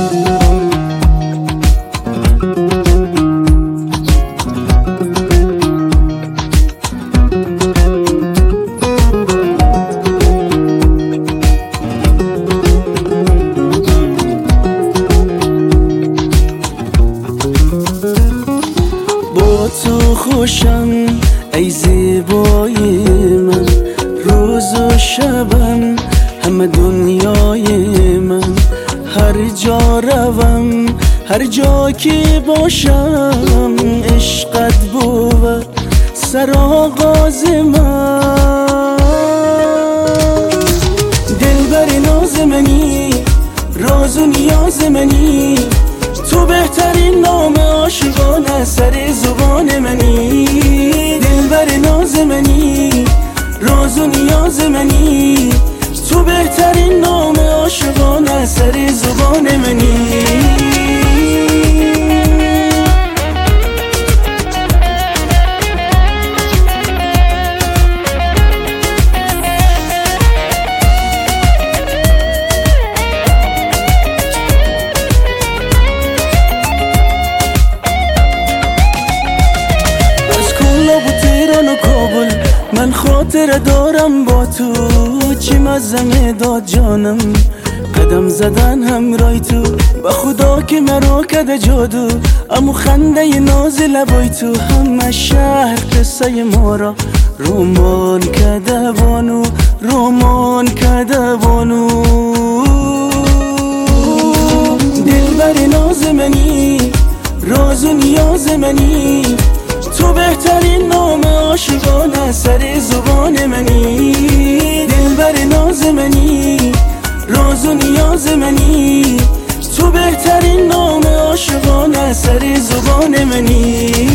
با تو خوشم ای زیبای من، روز و شبم همه دنیای من. هر جا روم هر جا که باشم عشقت بود سرآغاز من. دلبر ناز منی، راز و نیاز منی، تو بهترین نام عاشقانه سر زبان منی. دلبر ناز منی، راز و نیاز منی، تو بهترین نام عاشقانه سر زبان منی. و کابل من خاطر دارم با تو، چی مزمه داد جانم قدم زدن همراه تو. به خدا که مرا کده جادو، امو خنده ناز لبای تو. همه شهر قصه ما را رومان کده بانو، رومان کده بانو. دلبر ناز منی، راز و نیاز منی، تو بهترین نام عاشقانه سر زبان منی. دلبر ناز منی، راز و نیاز منی، تو بهترین نام عاشقانه سر زبان منی.